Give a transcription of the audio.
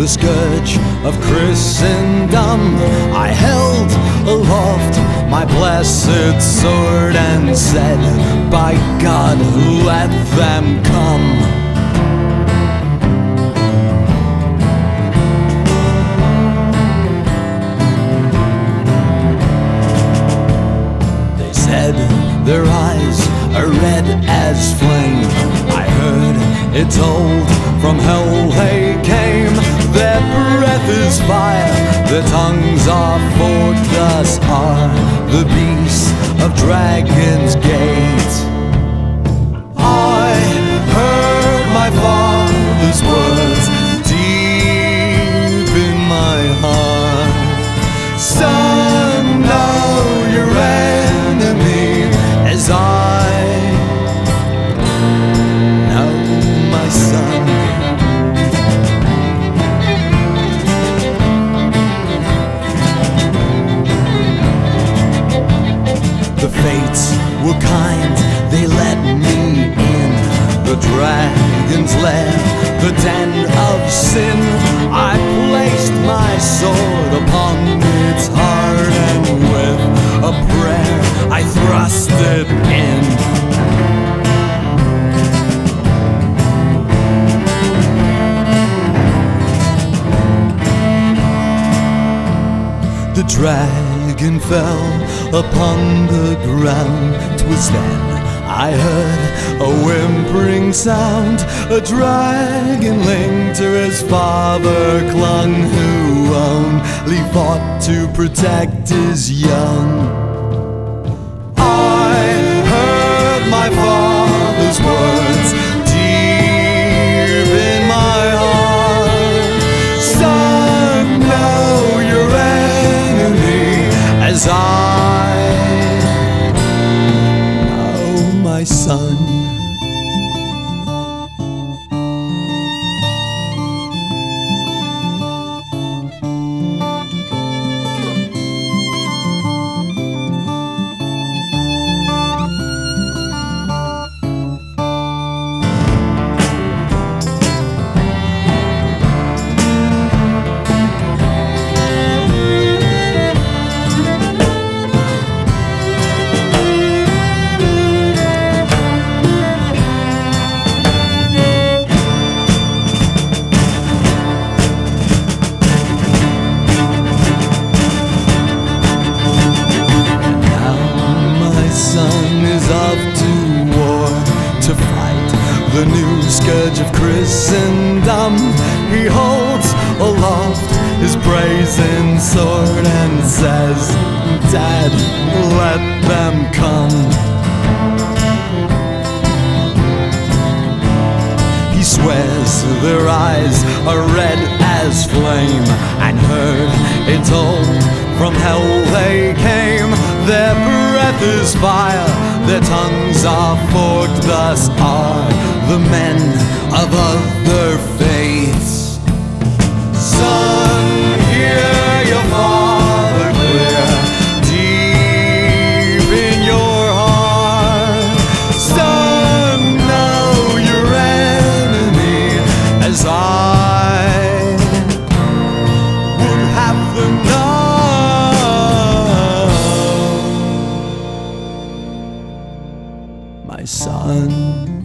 scourge of Christendom, I held aloft my blessed sword and said, by God, let them come. They said their eyes are red as flame. I heard it told from hell they came. Their breath is fire, their tongues are forked, thus are the beasts of Dragon's Gate. I heard my father's words deep in my heart. Son, know your enemy as I know my son. The fates were kind, they let me in the dragon's lair, the den of sin. I placed my sword upon its heart, and with a prayer I thrust it in. The dragon fell upon the ground. 'Twas then I heard a whimpering sound. A dragonling to his father clung, who only fought to protect his young. I heard my father's words deep in my heart. Son, know your enemy as I know my son. The new scourge of Christendom, he holds aloft his brazen sword and says, Dad, let them come. He swears their eyes are red as flame, and heard it told from hell they came. Their breath is fire, their tongues are forked, thus are the men of other faiths. Son, hear your father clear, deep in your heart. Son, know your enemy as I would have them know. My son.